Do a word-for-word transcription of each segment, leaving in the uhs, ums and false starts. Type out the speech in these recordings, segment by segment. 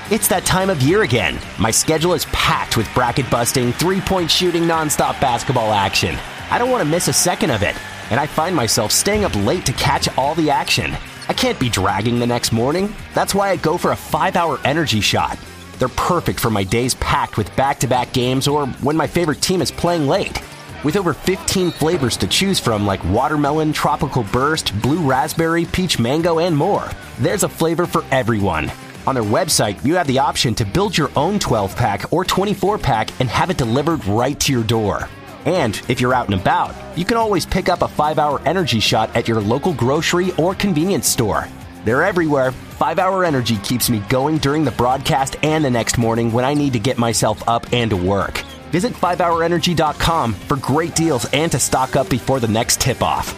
It's that time of year again. My schedule is packed with bracket-busting, three-point shooting, nonstop basketball action. I don't want to miss a second of it, and I find myself staying up late to catch all the action. I can't be dragging the next morning. That's why I go for a five-hour energy shot. They're perfect for my days packed with back-to-back games or when my favorite team is playing late. With over fifteen flavors to choose from like watermelon, tropical burst, blue raspberry, peach mango, and more, there's a flavor for everyone. On their website, you have the option to build your own twelve-pack or twenty-four pack and have it delivered right to your door. And if you're out and about, you can always pick up a five-hour energy shot at your local grocery or convenience store. They're everywhere. five-hour Energy keeps me going during the broadcast and the next morning when I need to get myself up and to work. Visit five hour energy dot com for great deals and to stock up before the next tip-off.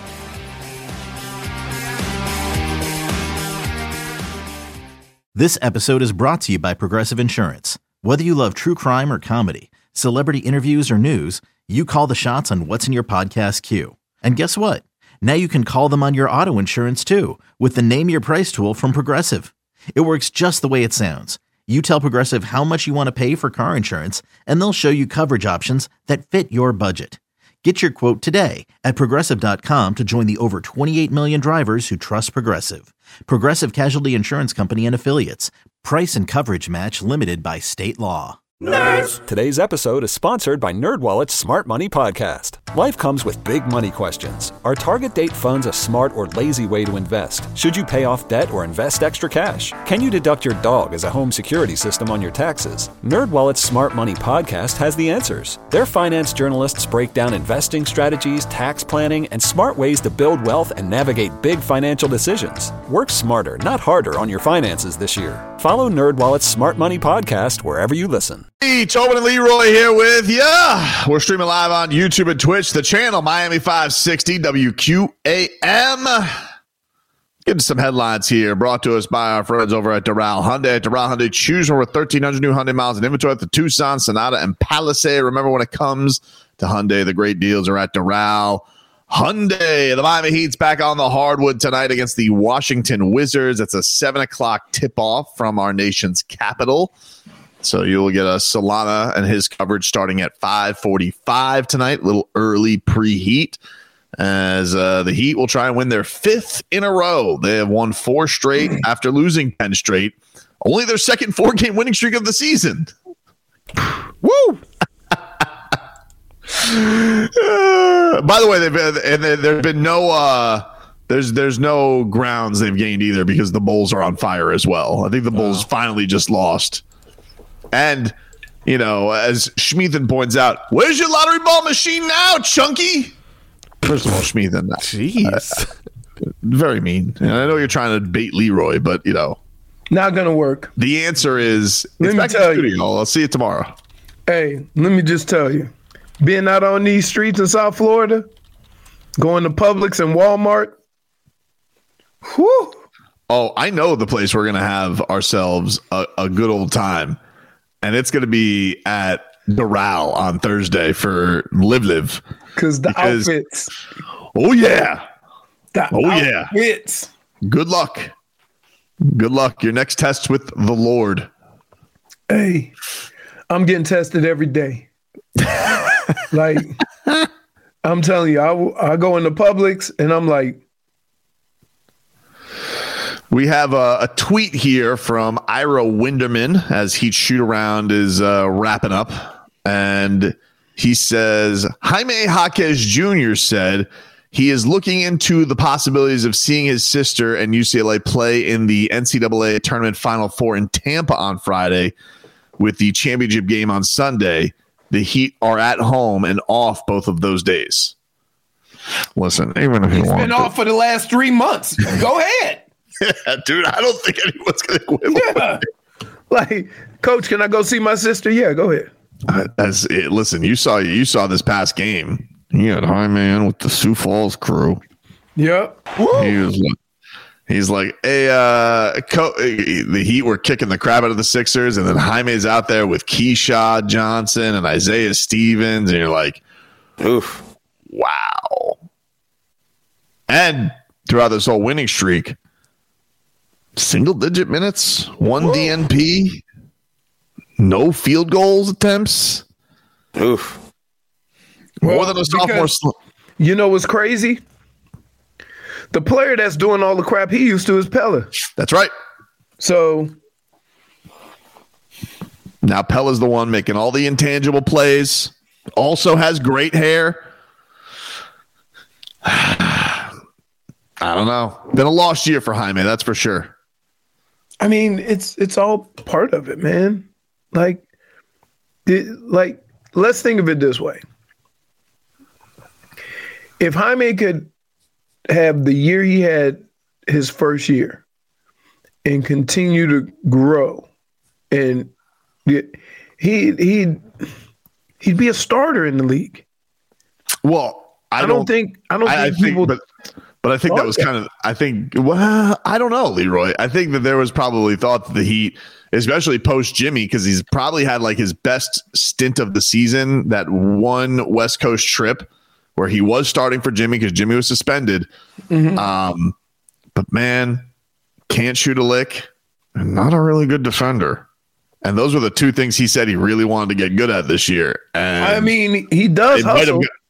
This episode is brought to you by Progressive Insurance. Whether you love true crime or comedy, celebrity interviews or news, you call the shots on what's in your podcast queue. And guess what? Now you can call them on your auto insurance too with the Name Your Price tool from Progressive. It works just the way it sounds. You tell Progressive how much you want to pay for car insurance, and they'll show you coverage options that fit your budget. Get your quote today at Progressive dot com to join the over twenty-eight million drivers who trust Progressive. Progressive Casualty Insurance Company and Affiliates. Price and coverage match limited by state law. Nerds! Today's episode is sponsored by NerdWallet's Smart Money Podcast. Life comes with big money questions. Are target date funds a smart or lazy way to invest? Should you pay off debt or invest extra cash? Can you deduct your dog as a home security system on your taxes? NerdWallet's Smart Money Podcast has the answers. Their finance journalists break down investing strategies, tax planning, and smart ways to build wealth and navigate big financial decisions. Work smarter, not harder on your finances this year. Follow NerdWallet's Smart Money Podcast wherever you listen. Tobin and Leroy here with ya. We're streaming live on YouTube and Twitch, the channel Miami five sixty W Q A M. Getting some headlines here brought to us by our friends over at Doral Hyundai. At Doral Hyundai, choose from over thirteen hundred new Hyundai miles in inventory at the Tucson, Sonata, and Palisade. Remember, when it comes to Hyundai, the great deals are at Doral Hyundai. The Miami Heat's back on the hardwood tonight against the Washington Wizards. It's a seven o'clock tip-off from our nation's capital. So you'll get a Solana and his coverage starting at five forty-five tonight. A little early preheat as uh, the Heat will try and win their fifth in a row. They have won four straight after losing ten straight. Only their second four-game winning streak of the season. Woo! uh, by the way, they've been, and there's been no uh, there's there's no grounds they've gained either because the Bulls are on fire as well. I think the Bulls wow. finally just lost. And, you know, as Schmiethen points out, where's your lottery ball machine now, Chunky? First of all, Schmiethen. Jeez. Uh, very mean. And I know you're trying to bait Leroy, but, you know. Not going to work. The answer is, let it's me back tell in the you. studio. I'll see you tomorrow. Hey, let me just tell you. Being out on these streets in South Florida, going to Publix and Walmart, whew. Oh, I know the place we're going to have ourselves a, a good old time. And it's going to be at Doral on Thursday for Live Live. Cause the because the outfits. Oh, yeah. The oh, outfits. yeah. Good luck. Good luck. Your next test's with the Lord. Hey, I'm getting tested every day. Like, I'm telling you, I, I go into Publix and I'm like, we have a, a tweet here from Ira Winderman as Heat Shoot Around is uh, wrapping up. And he says, Jaime Jaquez Junior said he is looking into the possibilities of seeing his sister and U C L A play in the N C double A Tournament Final Four in Tampa on Friday with the championship game on Sunday. The Heat are at home and off both of those days. Listen, even if he's you been want off to. for the last three months. Go ahead. Yeah, dude, I don't think anyone's going to quibble. Yeah. Like, Coach, can I go see my sister? Yeah, go ahead. Uh, that's it. Listen, you saw you saw this past game. He had high man with the Sioux Falls crew. Yep. He was like, he's like, hey, uh, Co- the Heat were kicking the crap out of the Sixers, and then Jaime's out there with Keyshawn Johnson and Isaiah Stevens, and you're like, oof, wow. And throughout this whole winning streak, single digit minutes, one Whoa. D N P. no field goals attempts. Oof. More Well, than a sophomore. because- You know what's crazy? The player that's doing all the crap he used to is Pella. That's right. So Now Pella's the one making all the intangible plays. Also has great hair. I don't know. Been a lost year for Jaime, that's for sure. I mean, it's it's all part of it, man. Like, it, like let's think of it this way: if Jaime could have the year he had his first year and continue to grow, and he he he'd, he'd be a starter in the league. Well, I, I, don't, don't think I don't I, I think think, people. but but I think that was kind of. I think. Well, I don't know, Leroy. I think that there was probably thought that the Heat, especially post Jimmy, because he's probably had like his best stint of the season. That one West Coast trip where he was starting for Jimmy because Jimmy was suspended. Mhm. Um, but man, can't shoot a lick, and not a really good defender. And those were the two things he said he really wanted to get good at this year. And I mean, he does it might have hustle. got-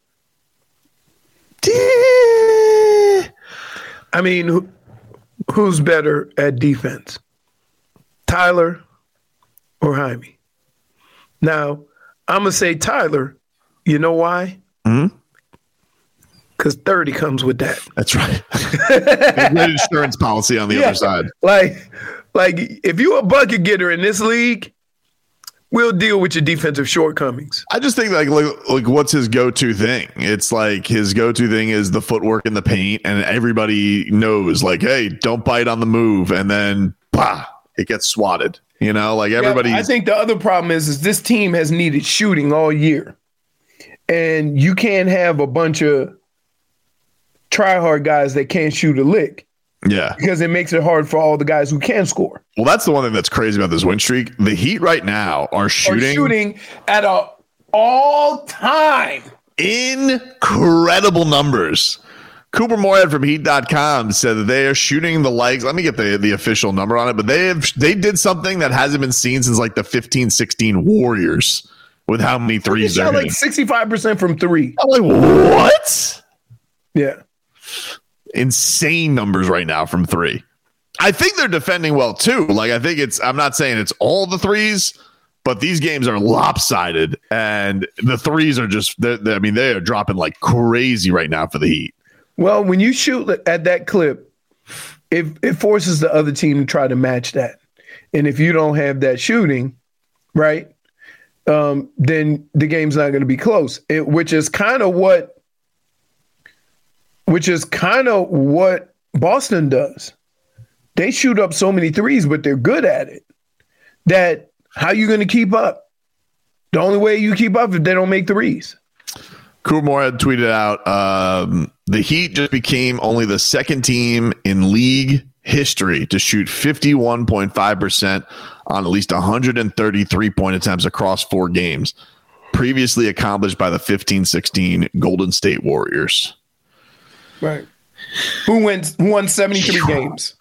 I mean, who, who's better at defense, Tyler or Jaime? Now, I'm gonna say Tyler. You know why? Mhm. Because thirty comes with that. That's right. A great insurance policy on the Yeah. other side. Like, like if you a bucket getter in this league, we'll deal with your defensive shortcomings. I just think like, like like what's his go-to thing? It's like his go-to thing is the footwork in the paint, and everybody knows like, hey, don't bite on the move, and then bah, it gets swatted. You know, like everybody. Yeah, I think the other problem is, is this team has needed shooting all year, and you can't have a bunch of try-hard guys that can't shoot a lick yeah. because it makes it hard for all the guys who can score. Well, that's the one thing that's crazy about this win streak. The Heat right now are Or shooting, shooting at a all-time. incredible numbers. Cooper Moorhead from Heat dot com said that they are shooting the likes. Let me get the, the official number on it, but they have they did something that hasn't been seen since like the fifteen sixteen Warriors with how many They threes they're shot hitting. like sixty-five percent from three. I'm like, what? Yeah. Insane numbers right now from three. I think they're defending well too. Like, I think it's, I'm not saying it's all the threes, but these games are lopsided and the threes are just, they're, they're, I mean, they are dropping like crazy right now for the Heat. Well, when you shoot at that clip, it, it forces the other team to try to match that. And if you don't have that shooting, right, um, then the game's not going to be close, it, which is kind of what which is kind of what Boston does. They shoot up so many threes, but they're good at it, that how you going to keep up? The only way you keep up is if they don't make threes. Kumar had tweeted out, um, the Heat just became only the second team in league history to shoot fifty-one point five percent on at least one hundred thirty-three point attempts across four games, previously accomplished by the fifteen sixteen Golden State Warriors. Right. Who wins? Who won seventy-three games?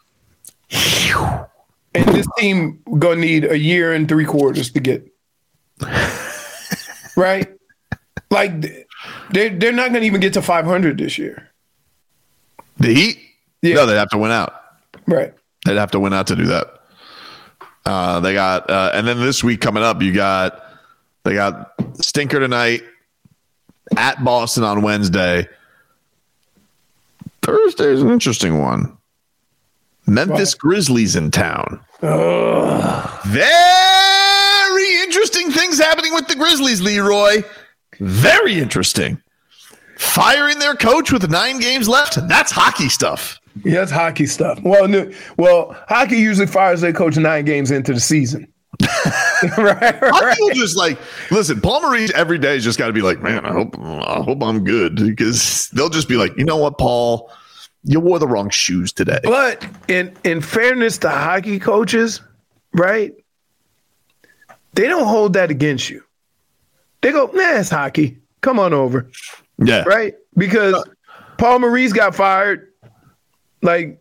And this team gonna need a year and three quarters to get. Right? Like they're they're not gonna even get to five hundred this year. The Heat? Yeah. No, they'd have to win out. Right. They'd have to win out to do that. Uh, they got, uh, and then this week coming up, you got, they got stinker tonight at Boston on Wednesday. Thursday's an interesting one. Memphis Wow. Grizzlies in town. Ugh. Very interesting things happening with the Grizzlies, Leroy. Very interesting. Firing their coach with nine games left. That's hockey stuff. Yeah, that's hockey stuff. Well, no, well, hockey usually fires their coach nine games into the season. right, Hockey right. will just like, listen, Paul Maurice every day has just got to be like, man, I hope, I hope I'm good, because they'll just be like, you know what, Paul, you wore the wrong shoes today. But in in fairness to hockey coaches, right? They don't hold that against you. They go, nah, it's hockey. Come on over. Yeah. Right? Because Paul Maurice got fired like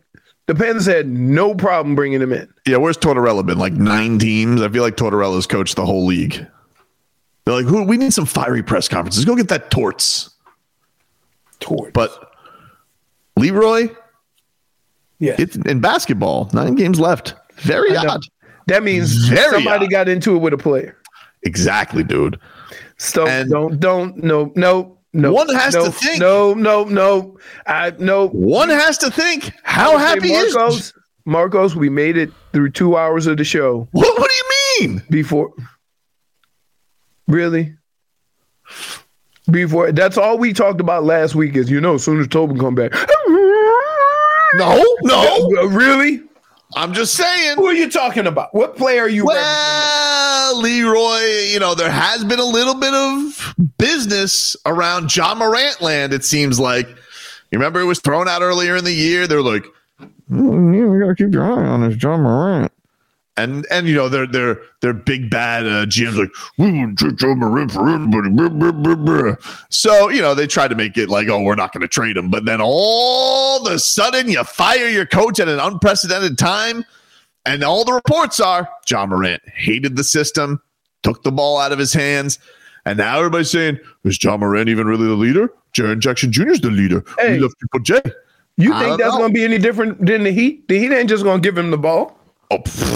The Panthers had no problem bringing him in. Yeah, where's Tortorella been? Like nine teams? I feel like Tortorella's coached the whole league. They're like, who? We need some fiery press conferences. Go get that Torts. Torts. But Leroy, yeah, it's in basketball, nine games left. Very odd. That means Very somebody odd. got into it with a player. Exactly, dude. So And- don't, don't, no, no. No, One has no, to think. No, no, no. I no. One has to think. How I would say, happy Marcos, is? Marcos? We made it through two hours of the show What, what do you mean? before. Really? Before that's all we talked about last week. Is you know, as soon as Tobin come back. No, no. Really? I'm just saying. Who are you talking about? What player are you referencing? Well, Leroy, you know, there has been a little bit of business around John Morant land, it seems like. You remember it was thrown out earlier in the year. They're like, oh, yeah, we got to keep your eye on this John Morant. And, and you know, they're, they're, they're big bad uh, G Ms like, we will trade John Morant for everybody. Blah, blah, blah, blah. So, you know, they tried to make it like, oh, we're not going to trade him. But then all of a sudden you fire your coach at an unprecedented time. And all the reports are John Morant hated the system, took the ball out of his hands. And now everybody's saying, is John Morant even really the leader? Jaren Jackson Junior is the leader. Hey. We love Triple J. You I think don't that's know. going to be any different than the Heat? The Heat ain't just going to give him the ball. Oh.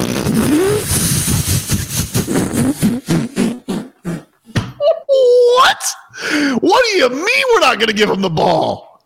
What? What do you mean we're not going to give him the ball?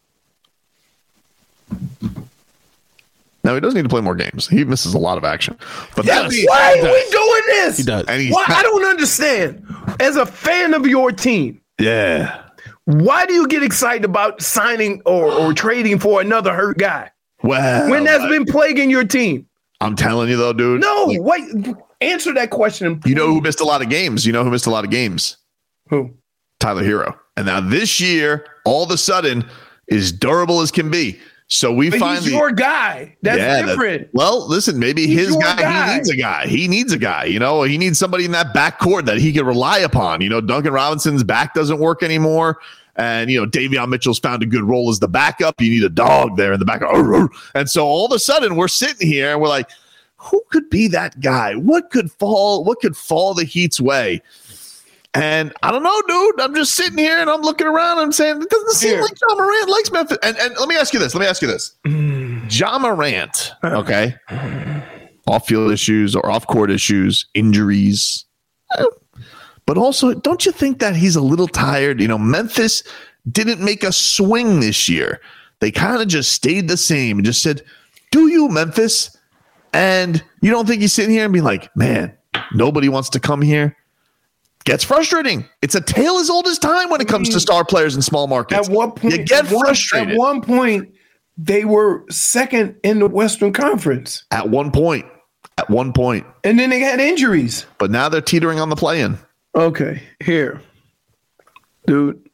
Now, he doesn't need to play more games. He misses a lot of action. But Yeah, that's, why are we doing this? He does. and he's Why? I don't understand. As a fan of your team, yeah. why do you get excited about signing or, or trading for another hurt guy Well, when that's been plaguing your team? I'm telling you, though, dude. No, wait. Answer that question. You know who missed a lot of games? You know who missed a lot of games? Who? Tyler Hero. And now this year, all of a sudden, is durable as can be. So we But finally. he's your guy. That's Yeah, that- different. well, listen, maybe He's his your guy, guy. he needs a guy. He needs a guy. You know, he needs somebody in that back court that he can rely upon. You know, Duncan Robinson's back doesn't work anymore. And, you know, Davion Mitchell's found a good role as the backup. You need a dog there in the back. And so all of a sudden we're sitting here and we're like, who could be that guy? What could fall? What could fall the Heat's way? And I don't know, dude. I'm just sitting here and I'm looking around and I'm saying, it doesn't seem Here. like John Morant likes Memphis. And, and let me ask you this. Let me ask you this. John Morant, okay, off-field issues or off-court issues, injuries. eh, But also, don't you think that he's a little tired? You know, Memphis didn't make a swing this year. They kind of just stayed the same and just said, do you, Memphis? And you don't think he's sitting here and be like, man, nobody wants to come here? Gets frustrating. It's a tale as old as time when it comes to star players in small markets. At what point? You get at one- frustrated. At one point, they were second in the Western Conference, At one point. At one point. and then they had injuries. But now they're teetering on the play-in. Okay, here, dude.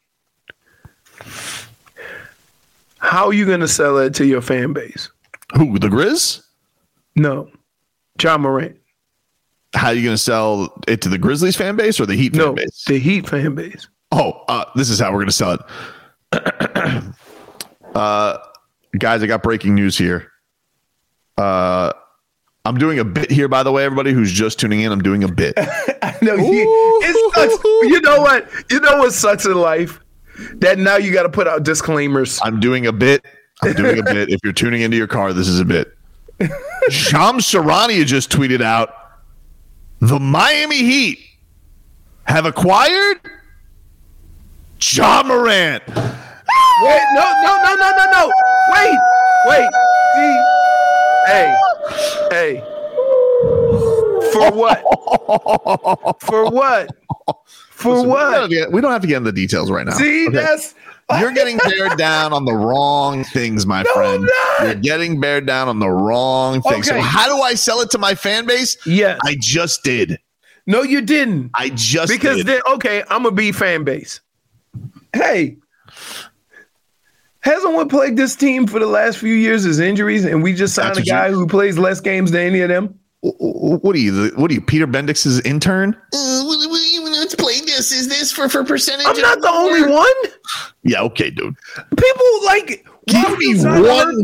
How are you going to sell that to your fan base? Who, the Grizz? No, John Morant. How are you going to sell it to the Grizzlies fan base or the Heat No, fan base? the Heat fan base. Oh, uh, this is how we're going to sell it. uh, guys, I got breaking news here. Uh, I'm doing a bit here, by the way, everybody who's just tuning in. I'm doing a bit. No, he, it sucks. You know what? You know what sucks in life? That now you got to put out disclaimers. I'm doing a bit. I'm doing a bit. If you're tuning into your car, this is a bit. Shams Charania just tweeted out, the Miami Heat have acquired John Morant. Wait, no, no, no, no, no, no. Wait, wait. See, hey, hey. For what? For what? For Listen, we, what? don't get- we don't have to get into the details right now. See, Okay? that's You're getting beared down on the wrong things, my No, friend. I'm not. You're getting beared down on the wrong things. Okay. So how do I sell it to my fan base? yes. I just did. No, you didn't. I just Because did. then, okay, I'm gonna be fan base. Hey, hasn't what plagued this team for the last few years is injuries, and we just signed That's a what you- guy who plays less games than any of them? What are you? the- What are you? Peter Bendix's intern? Let's play this. Is this for, for percentage? I'm not the only one. Yeah, okay, dude. People like why Give would you me sign a one. hurt-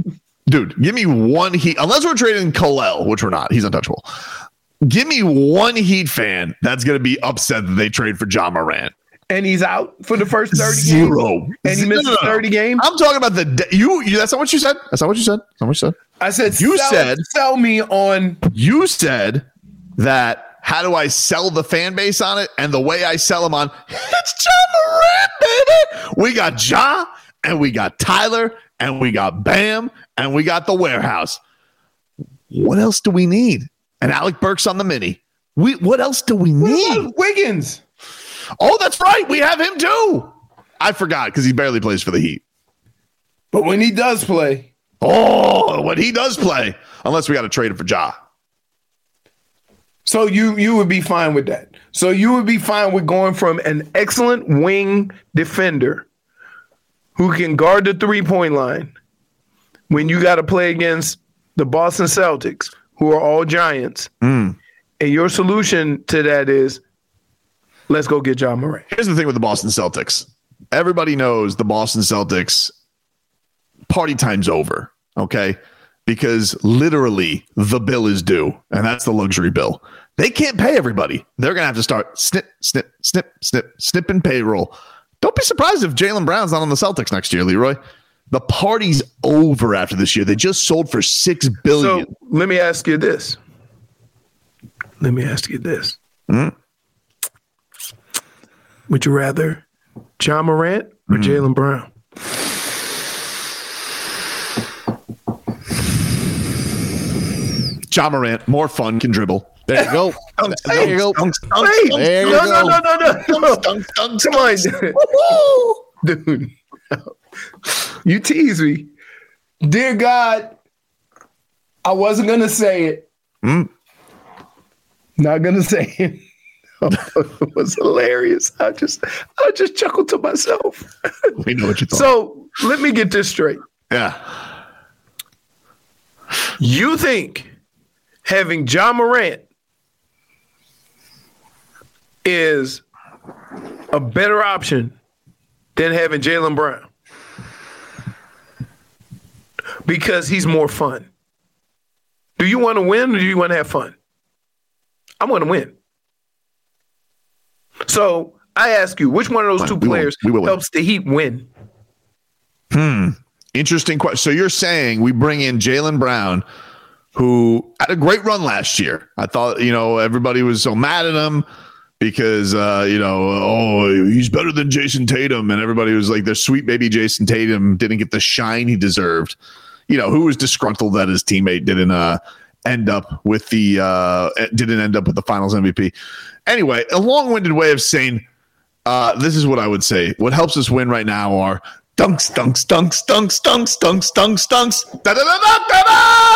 Dude, give me one Heat. Unless we're trading Colel, which we're not. He's untouchable. Give me one Heat fan that's going to be upset that they trade for Ja Morant. And he's out for the first thirty Zero. games? And he misses no, no, no. thirty games? I'm talking about the de- you, you. That's not what you said. That's not what you said. That's not what you said. I said you sell, said sell me on. You said that. How do I sell the fan base on it? And the way I sell them on, it's Ja Morant, baby. We got Ja, and we got Tyler, and we got Bam, and we got the warehouse. What else do we need? And Alec Burks on the mini. We what else do we need? Wiggins. Oh, that's right. We have him too. I forgot because he barely plays for the Heat. But when he does play. Oh, when he does play. Unless we got to trade him for Ja. So you you would be fine with that. So you would be fine with going from an excellent wing defender who can guard the three-point line when you got to play against the Boston Celtics, who are all giants. Mm. And your solution to that is, let's go get Ja Morant. Here's the thing with the Boston Celtics. Everybody knows the Boston Celtics party time's over, okay? Because literally the bill is due, and that's the luxury bill. They can't pay everybody. They're going to have to start snip, snip, snip, snip, snipping payroll. Don't be surprised if Jaylen Brown's not on the Celtics next year, Leroy. The party's over after this year. They just sold for six billion dollars. So let me ask you this. Let me ask you this. Mm-hmm. Would you rather Ja Morant or mm-hmm. Jaylen Brown? Ja Morant, more fun, can dribble. There you go. Dunks, there you go. Dunks, dunks, Wait, there you no, go. no, no, no, no, no. Dunks, dunks, Come on, dude. You tease me. Dear God, I wasn't going to say it. Mm. Not going to say it. It was hilarious. I just, I just chuckled to myself. We know what you thought. So let me get this straight. Yeah. You think having Ja Morant is a better option than having Jaylen Brown because he's more fun? Do you want to win or do you want to have fun? I want to win. So I ask you, which one of those two we players will, will helps the Heat win? Hmm. Interesting question. So you're saying we bring in Jaylen Brown, who had a great run last year. I thought, you know, everybody was so mad at him because, uh, you know, oh, he's better than Jason Tatum. And everybody was like, their sweet baby Jason Tatum didn't get the shine he deserved. You know, who was disgruntled that his teammate didn't uh, end up with the uh, didn't end up with the Finals M V P. Anyway, a long-winded way of saying uh, this is what I would say. What helps us win right now are dunks, dunks, dunks, dunks, dunks, dunks, dunks, dunks. Da da da da da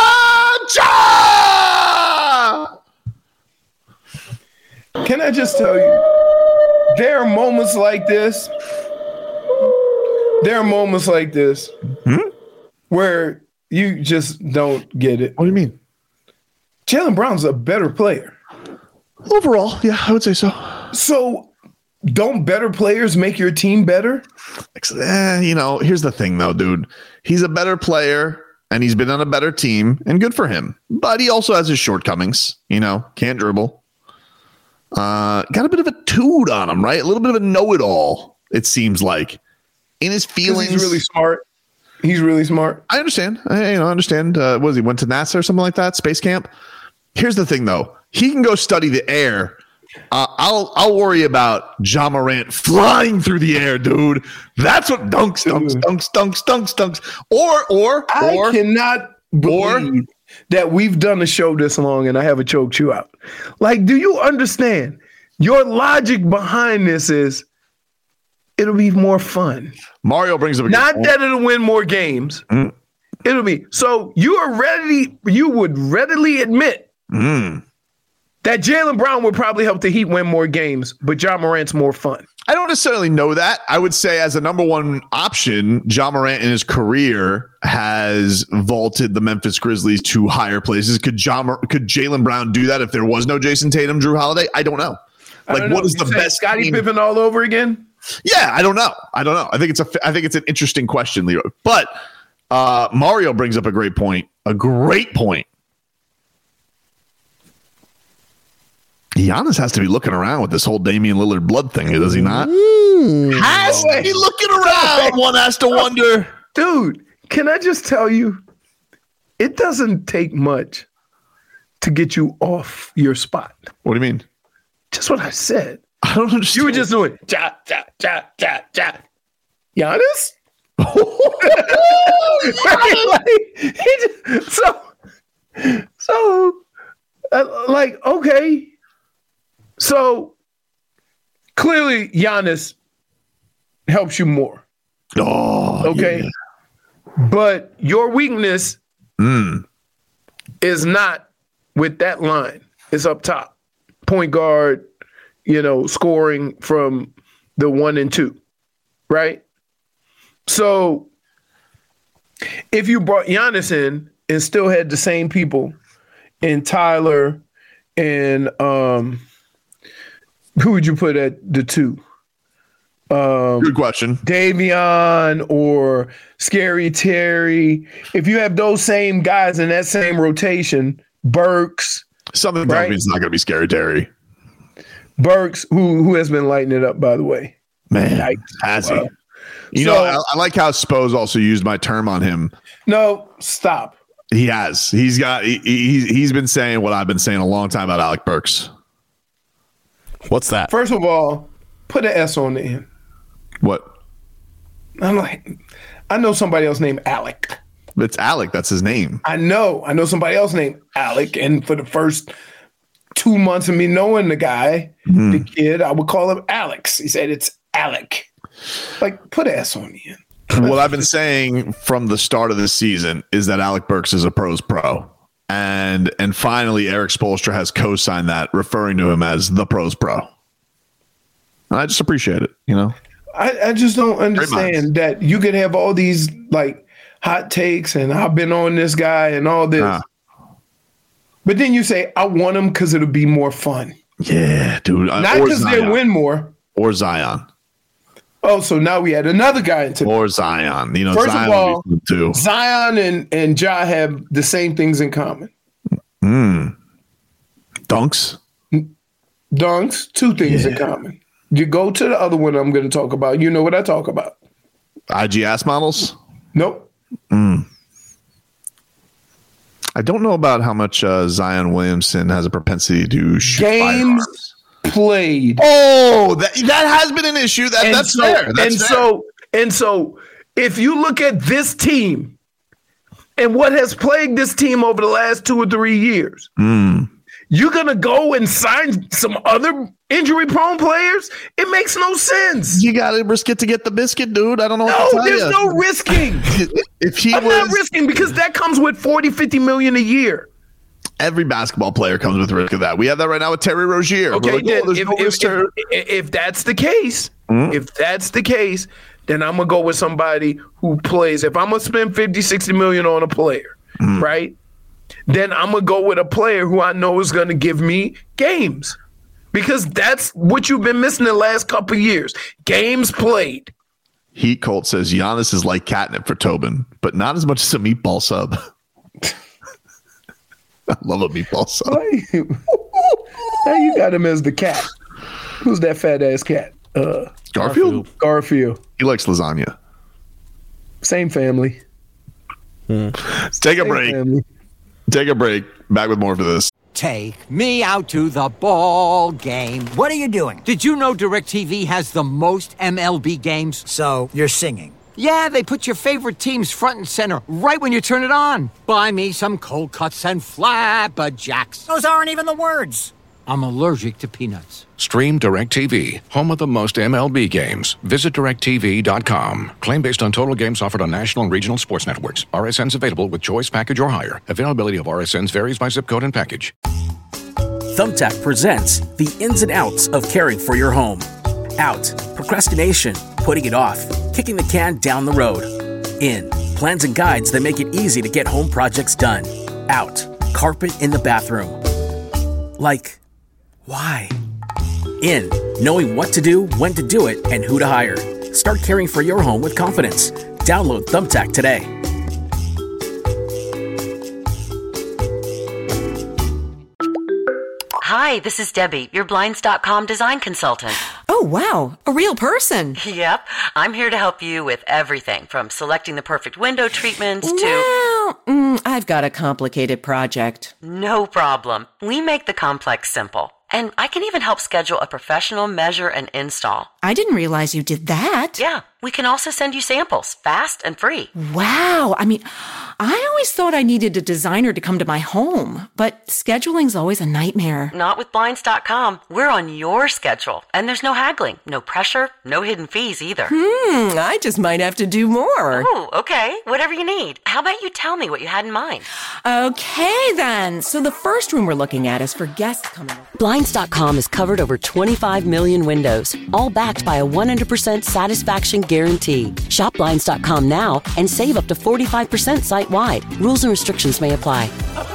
da. Can I just tell you, there are moments like this. There are moments like this hmm? where you just don't get it. What do you mean? Jaylen Brown's a better player. Overall, yeah, I would say so. So don't better players make your team better? Eh, you know, here's the thing, though, dude. He's a better player, and he's been on a better team, and good for him. But he also has his shortcomings. You know, can't dribble. Uh, got a bit of a toot on him, right? A little bit of a know-it-all, it seems like. In his feelings. He's really smart. He's really smart. I understand. I you know, understand. Uh, what was he, went to NASA or something like that? Space camp? Here's the thing, though. He can go study the air. Uh, I'll I'll worry about Ja Morant flying through the air, dude. That's what dunks, dunks, dunks, dunks, dunks, dunks. Or or I or, cannot believe or, that we've done a show this long and I haven't choked you out. Like, do you understand? Your logic behind this is it'll be more fun. Mario brings up a not that it'll win more games. Mm. It'll be so you are ready. You would readily admit. Mm. That Jaylen Brown would probably help the Heat win more games, but Ja Morant's more fun. I don't necessarily know that. I would say as a number one option, Ja Morant in his career has vaulted the Memphis Grizzlies to higher places. Could Ja, could Jaylen Brown do that if there was no Jason Tatum, Drew Holiday? I don't know. Like, don't know. What is you the best Scottie team? Pippen all over again? Yeah, I don't know. I don't know. I think it's a. I think it's an interesting question, Leroy. But Uh, Mario brings up a great point. A great point. Giannis has to be looking around with this whole Damian Lillard blood thing, does he not? Mm. Has to be looking around. One has to wonder. Dude, can I just tell you, it doesn't take much to get you off your spot. What do you mean? Just what I said. I don't understand. You were just doing ja, ja, ja, ja, ja. Giannis? like, just, so, so, uh, like, okay. So, clearly, Giannis helps you more. Oh, okay. Yeah. But your weakness mm. is not with that line. It's up top. Point guard, you know, scoring from the one and two, right? So if you brought Giannis in and still had the same people in Tyler and um, who would you put at the two? Um, Good question. Davion or Scary Terry. If you have those same guys in that same rotation, Burks. Something tells right? me it's not going to be Scary Terry. Burks, who who has been lighting it up, by the way. Man, Yikes. has wow. he? You so, know, I, I like how Spo's also used my term on him. No, stop. He has. He's got. He, he, he's been saying what I've been saying a long time about Alec Burks. What's that? First of all, put an S on the end. What? I'm like, I know somebody else named Alec. It's Alec. That's his name. I know. I know somebody else named Alec. And for the first two months of me knowing the guy, mm. the kid, I would call him Alex. He said it's Alec. Like, put an S on the end. What I've been saying from the start of this season is that Alec Burks is a pro's pro. And and finally, Eric Spoelstra has co-signed that, referring to him as the pro's pro. I just appreciate it, you know? I, I just don't understand that you could have all these, like, hot takes and I've been on this guy and all this. Nah. But then you say, I want him because it'll be more fun. Yeah, dude. Not because they'll win more. Or Zion. Oh, so now we had another guy into Or Zion. You know, First Zion of all, too. Zion and, and Ja have the same things in common. Mm. Dunks? Dunks, two things yeah. in common. You go to the other one I'm going to talk about. You know what I talk about. I G S models? Nope. Mm. I don't know about how much uh, Zion Williamson has a propensity to shoot games firearms. Played. Oh, that that has been an issue. That, that's so, fair. That's and fair. so, and so, if you look at this team and what has plagued this team over the last two or three years, mm. you're gonna go and sign some other injury-prone players? It makes no sense. You got to risk it to get the biscuit, dude. I don't know no, what to tell there's you. no risking. if he I'm was, not risking because that comes with forty, fifty million a year. Every basketball player comes with risk of that. We have that right now with Terry Rozier. Okay, like, then oh, if, no if, if, if that's the case, mm-hmm. if that's the case, then I'm going to go with somebody who plays. If I'm going to spend fifty, sixty million on a player, mm-hmm. right, then I'm going to go with a player who I know is going to give me games. Because that's what you've been missing the last couple of years. Games played. Heat Colt says Giannis is like catnip for Tobin, but not as much as a meatball sub. I love a meatball sub. Now you got him as the cat. Who's that fat ass cat? Uh, Garfield? Garfield. He likes lasagna. Same family. Hmm. Let's take a Same break. Family. Take a break. Back with more for this. Take me out to the ball game. What are you doing? Did you know DirecTV has the most M L B games? So you're singing. Yeah, they put your favorite teams front and center right when you turn it on. Buy me some cold cuts and flapjacks. Those aren't even the words. I'm allergic to peanuts. Stream DirecTV, home of the most M L B games. Visit direct T V dot com. Claim based on total games offered on national and regional sports networks. R S Ns available with choice package or higher. Availability of R S Ns varies by zip code and package. Thumbtack presents the ins and outs of caring for your home. Out, procrastination, putting it off, kicking the can down the road. In, plans and guides that make it easy to get home projects done. Out, carpet in the bathroom. Like, why? In, knowing what to do, when to do it, and who to hire. Start caring for your home with confidence. Download Thumbtack today. Hi, this is Debbie, your Blinds dot com design consultant. Oh, wow. A real person. Yep. I'm here to help you with everything from selecting the perfect window treatments to... Well, mm, I've got a complicated project. No problem. We make the complex simple. And I can even help schedule a professional measure and install. I didn't realize you did that. Yeah. We can also send you samples, fast and free. Wow. I mean, I always thought I needed a designer to come to my home, but scheduling's always a nightmare. Not with Blinds dot com. We're on your schedule, and there's no haggling, no pressure, no hidden fees either. Hmm, I just might have to do more. Oh, okay. Whatever you need. How about you tell me what you had in mind? Okay, then. So the first room we're looking at is for guests coming over. Blinds dot com has covered over twenty-five million windows, all backed by a one hundred percent satisfaction guarantee. Shop Blinds dot com now and save up to forty-five percent site-wide. Rules and restrictions may apply.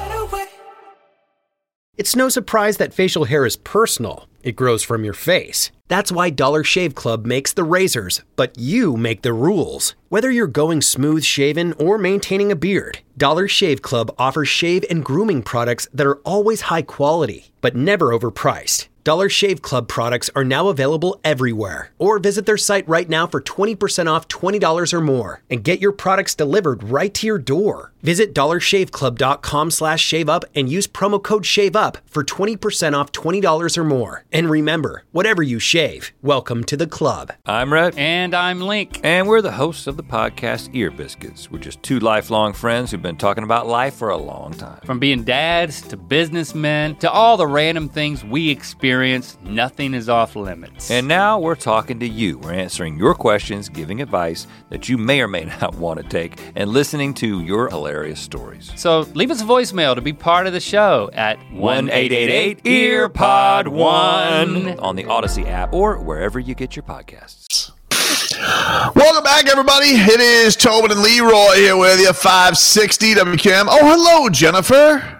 It's no surprise that facial hair is personal. It grows from your face. That's why Dollar Shave Club makes the razors, but you make the rules. Whether you're going smooth shaven or maintaining a beard, Dollar Shave Club offers shave and grooming products that are always high quality, but never overpriced. Dollar Shave Club products are now available everywhere. Or visit their site right now for twenty percent off twenty dollars or more and get your products delivered right to your door. Visit dollar shave club dot com slash shave up and use promo code SHAVEUP for twenty percent off twenty dollars or more. And remember, whatever you shave, welcome to the club. I'm Rhett. And I'm Link. And we're the hosts of the podcast Ear Biscuits. We're just two lifelong friends who've been talking about life for a long time. From being dads to businessmen to all the random things we experience. Nothing is off limits. And now we're talking to you. We're answering your questions, giving advice that you may or may not want to take, and listening to your hilarious stories. So leave us a voicemail to be part of the show at one eight eight eight E A R P O D one on the Odyssey app or wherever you get your podcasts. Welcome back, everybody. It is Tobin and Leroy here with you, five sixty W Q M. Oh, hello, Jennifer.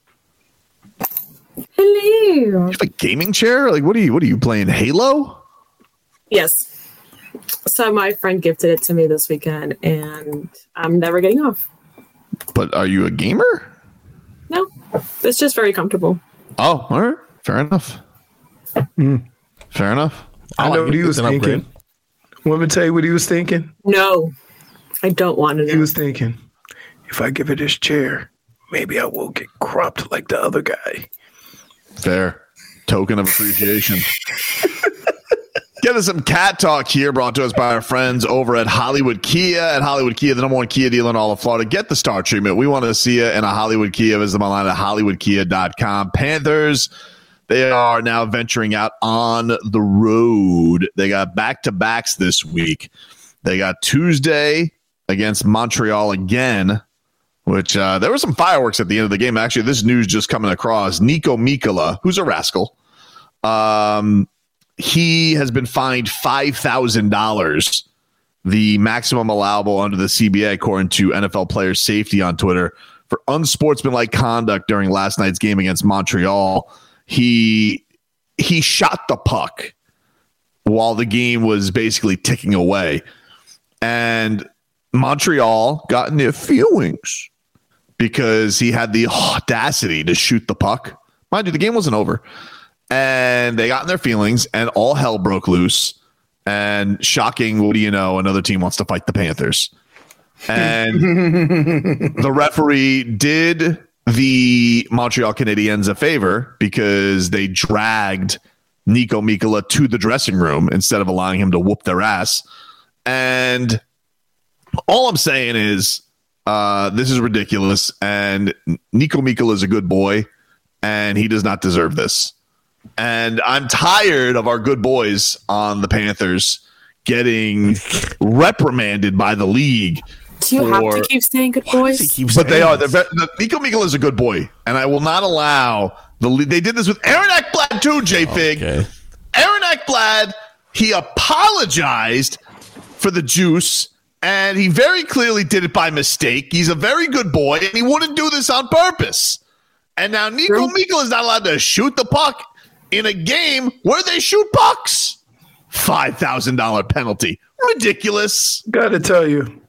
Hello. You have a gaming chair? Like, what are you? What are you playing? Halo? Yes. So my friend gifted it to me this weekend, and I'm never getting off. But are you a gamer? No, it's just very comfortable. Oh, all right. Fair enough. Mm. Fair enough. I, I know what he was thinking. Want me to tell you what he was thinking? No, I don't want to know. He was thinking, if I give her this chair, maybe I will get cropped like the other guy. Fair. Token of appreciation. Get us some cat talk here, brought to us by our friends over at Hollywood Kia. At Hollywood Kia, the number one Kia dealer in all of Florida. Get the star treatment. We want to see you in a Hollywood Kia. Visit them online at hollywood kia dot com. Panthers, they are now venturing out on the road. They got back-to-backs this week. They got Tuesday against Montreal again, which uh, there were some fireworks at the end of the game. Actually, this news just coming across. Niko Mikkola, who's a rascal, um, he has been fined five thousand dollars, the maximum allowable under the C B A, according to N F L Player Safety on Twitter, for unsportsmanlike conduct during last night's game against Montreal. He he shot the puck while the game was basically ticking away. And Montreal got in their feelings because he had the audacity to shoot the puck. Mind you, the game wasn't over. And they got in their feelings, and all hell broke loose. And shocking, what do you know? Another team wants to fight the Panthers. And the referee did the Montreal Canadiens a favor because they dragged Niko Mikkola to the dressing room instead of allowing him to whoop their ass. And all I'm saying is uh, this is ridiculous. And Niko Mikkola is a good boy, and he does not deserve this. And I'm tired of our good boys on the Panthers getting reprimanded by the league. Do you for, have to keep saying good boys? But they are. The, Niko Mikkola is a good boy, and I will not allow the. They did this with Aaron Ekblad too, J Fig. Okay. Aaron Ekblad, he apologized for the juice, and he very clearly did it by mistake. He's a very good boy, and he wouldn't do this on purpose. And now Niko Mikkola is not allowed to shoot the puck in a game where they shoot pucks. five thousand dollars penalty. Ridiculous. Got to tell you,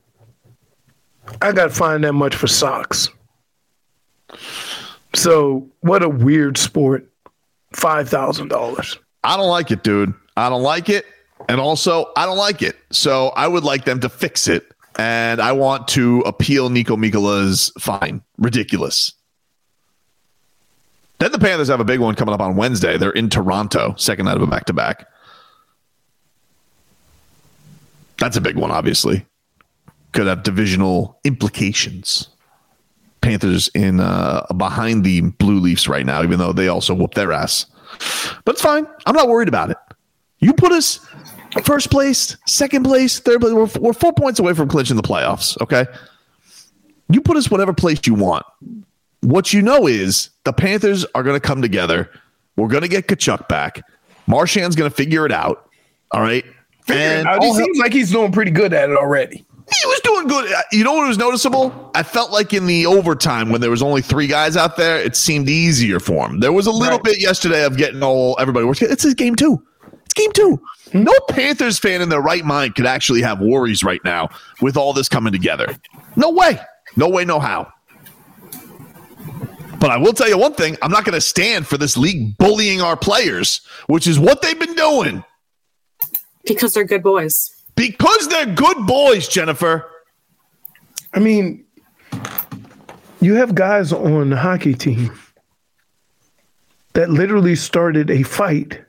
I got fined that much for socks. So what a weird sport. five thousand dollars. I don't like it, dude. I don't like it. And also, I don't like it. So I would like them to fix it. And I want to appeal Nico Mikkola's fine. Ridiculous. Then the Panthers have a big one coming up on Wednesday. They're in Toronto, second night of a back-to-back. That's a big one, obviously. Could have divisional implications. Panthers in uh, behind the Blue Leafs right now, even though they also whoop their ass. But it's fine. I'm not worried about it. You put us first place, second place, third place. We're, we're four points away from clinching the playoffs, okay? You put us whatever place you want. What you know is the Panthers are going to come together. We're going to get Tkachuk back. Marchand's going to figure it out, all right? And out. He seems like he's doing pretty good at it already. He was doing good. You know what was noticeable? I felt like in the overtime when there was only three guys out there, it seemed easier for him. There was a little right. bit yesterday of getting all everybody. It's his game two. It's game two. No Panthers fan in their right mind could actually have worries right now with all this coming together. No way. No way, no how. But I will tell you one thing. I'm not going to stand for this league bullying our players, which is what they've been doing. Because they're good boys. Because they're good boys, Jennifer. I mean, you have guys on the hockey team that literally started a fight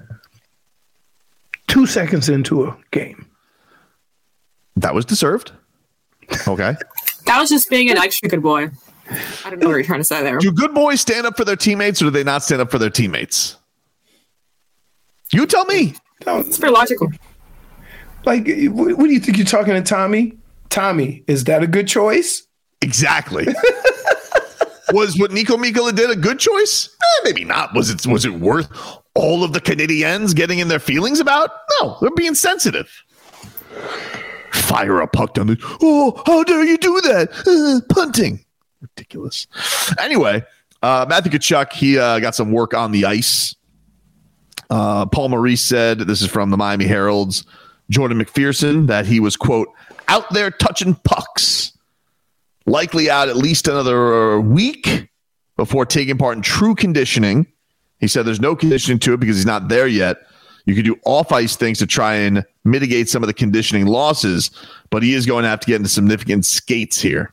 two seconds into a game. That was deserved. Okay. That was just being an extra good boy. I don't know what you're trying to say there. Do good boys stand up for their teammates or do they not stand up for their teammates? You tell me. It's very logical. Like, what do you think you're talking to Tommy? Tommy, is that a good choice? Exactly. Was what Nico Mikkola did a good choice? Eh, maybe not. Was it was it worth all of the Canadiens getting in their feelings about? No, they're being sensitive. Fire a puck down the... Oh, how dare you do that? Uh, punting. Ridiculous. Anyway, uh, Matthew Tkachuk, he uh, got some work on the ice. Uh, Paul Maurice said, this is from the Miami Herald's Jordan McPherson, that he was, quote, out there touching pucks. Likely out at least another week before taking part in true conditioning. He said there's no conditioning to it because he's not there yet. You can do off-ice things to try and mitigate some of the conditioning losses, but he is going to have to get into significant skates here.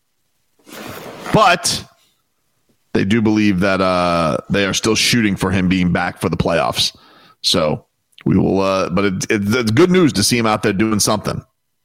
But they do believe that uh, they are still shooting for him being back for the playoffs. So we will, uh, but it, it, it's good news to see him out there doing something.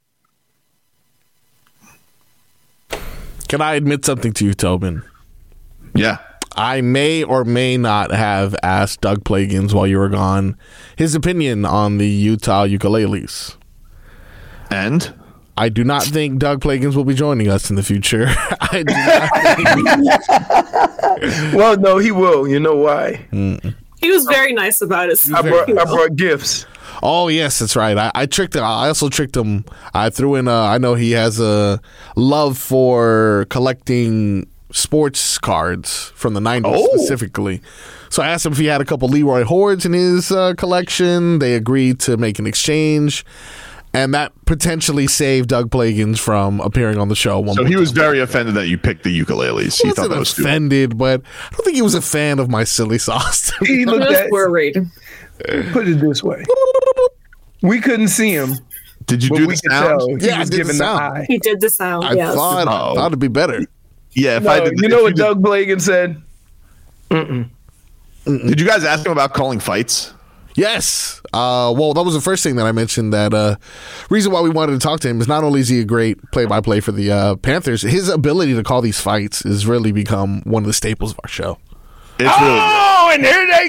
Can I admit something to you, Tobin? Yeah. I may or may not have asked Doug Plagans while you were gone his opinion on the Utah ukuleles. And? I do not think Doug Plagans will be joining us in the future. I do not think. Well, no, he will. You know why? Mm. He was very nice about it. I brought, I brought gifts. Oh, yes, that's right. I, I tricked him. I also tricked him. I threw in, a, I know he has a love for collecting sports cards from the nineties oh. specifically. So I asked him if he had a couple Leroy Hordes in his uh, collection. They agreed to make an exchange. And that potentially saved Doug Plagans from appearing on the show. One so he was time. very offended that you picked the ukuleles. He, he wasn't thought that was offended, stupid. but I don't think he was a fan of my silly sauce. He looked at, worried. Put it this way. We couldn't see him. Did you do the sound? He yeah, was I did giving the sound. The eye. He did the sound, I yes. thought, oh. thought it'd be better. Yeah, if no, I did. You if know you what did, Doug Plagans said? Mm-mm. Mm-mm. Did you guys ask him about calling fights? Yes. Uh, well, that was the first thing that I mentioned. That uh, reason why we wanted to talk to him is not only is he a great play-by-play for the uh, Panthers, his ability to call these fights has really become one of the staples of our show. It's oh, really and here they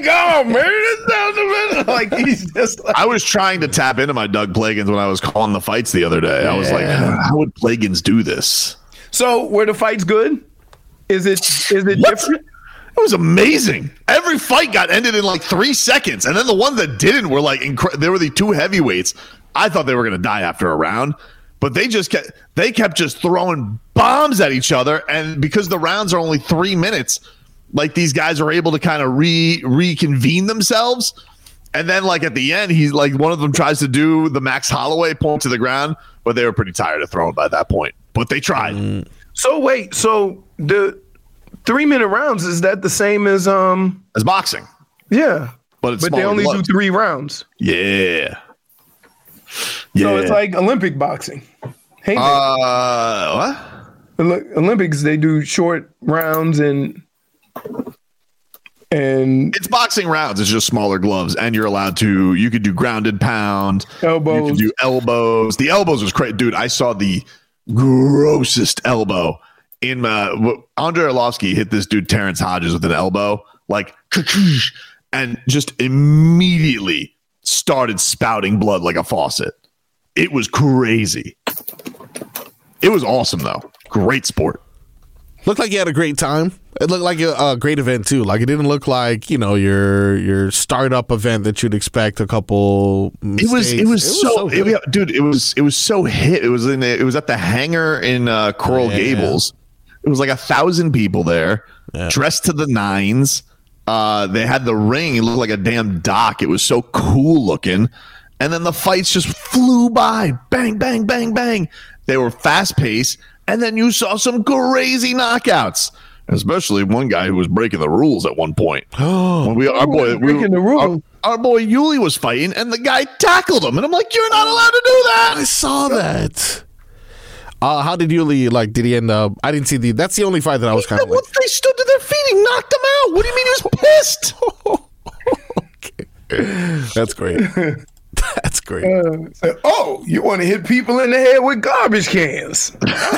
go. Like he's just like- I was trying to tap into my Doug Plagans when I was calling the fights the other day. I was yeah. like, how would Plagans do this? So were the fights good? Is it is it what? different? It was amazing. Every fight got ended in like three seconds. And then the ones that didn't were like, incre- they were the two heavyweights. I thought they were going to die after a round, but they just kept, they kept just throwing bombs at each other. And because the rounds are only three minutes, like these guys are able to kind of re reconvene themselves. And then like at the end, he's like, one of them tries to do the Max Holloway point to the ground, but they were pretty tired of throwing by that point, but they tried. Mm. So wait, so the three minute rounds, is that the same as um as boxing? Yeah. But it's but they smaller only gloves. do three rounds. Yeah. So Yeah. it's like Olympic boxing. Hey, uh, what? Olympics, they do short rounds and and it's boxing rounds. It's just smaller gloves, and you're allowed to. You could do grounded pound, elbows. You could do elbows. The elbows was crazy, dude. I saw the grossest elbow in my. Andre Arlovsky hit this dude Terrence Hodges with an elbow, like, and just immediately started spouting blood like a faucet. It was crazy. It was awesome, though. Great sport. Looked like you had a great time. It looked like a, a great event too. Like it didn't look like, you know, your your startup event that you'd expect a couple mistakes. It was it was, it was so, so it, dude. It was it was so hit. It was in the, it was at the hangar in uh, Coral yeah. Gables. It was like a thousand people there, yeah. dressed to the nines. Uh, they had the ring. It looked like a damn dock. It was so cool looking. And then the fights just flew by. Bang, bang, bang, bang. They were fast paced. And then you saw some crazy knockouts, especially one guy who was breaking the rules at one point. when we, our boy, we, breaking the rules. Our, our boy Yuli was fighting, and the guy tackled him. And I'm like, you're not allowed to do that. I saw that. Uh, how did Yuli, like, did he end up? I didn't see the, that's the only fight that I was kind of like. Once they stood to their feet, he knocked him out. What do you mean he was pissed? Okay. That's great. That's great. Uh, so, oh, you want to hit people in the head with garbage cans?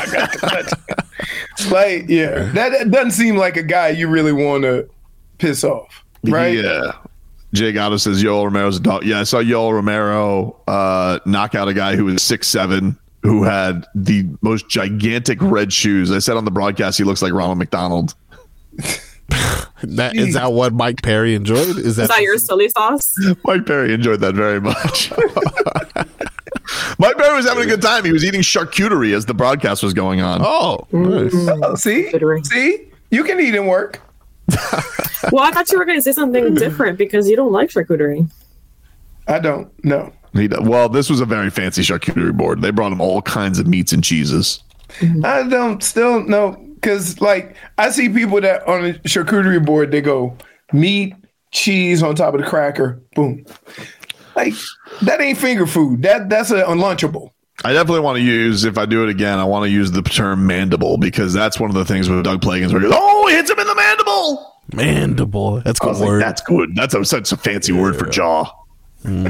Like, yeah, that, that doesn't seem like a guy you really want to piss off, right? Yeah. Jay Gatto says Yoel Romero's a dog. Yeah, I saw Yoel Romero uh, knock out a guy who was six seven, who had the most gigantic red shoes. I said on the broadcast he looks like Ronald McDonald. That is that what Mike Perry enjoyed? Is that, Is that your silly sauce? Mike Perry enjoyed that very much. Mike Perry was having a good time. He was eating charcuterie as the broadcast was going on. Oh, nice. Oh, see, see, you can eat and work. Well, I thought you were going to say something different because you don't like charcuterie. I don't. No. He, well, this was a very fancy charcuterie board. They brought him all kinds of meats and cheeses. I don't still know. Because, like, I see people that on a charcuterie board, they go meat, cheese on top of the cracker, boom. Like, that ain't finger food. That That's an unlunchable. I definitely want to use, if I do it again, I want to use the term mandible, because that's one of the things with Doug Plagans where he goes, oh, he hits him in the mandible. Mandible. That's a good like, word. that's good. That's a, such a fancy yeah. word for jaw. Mm.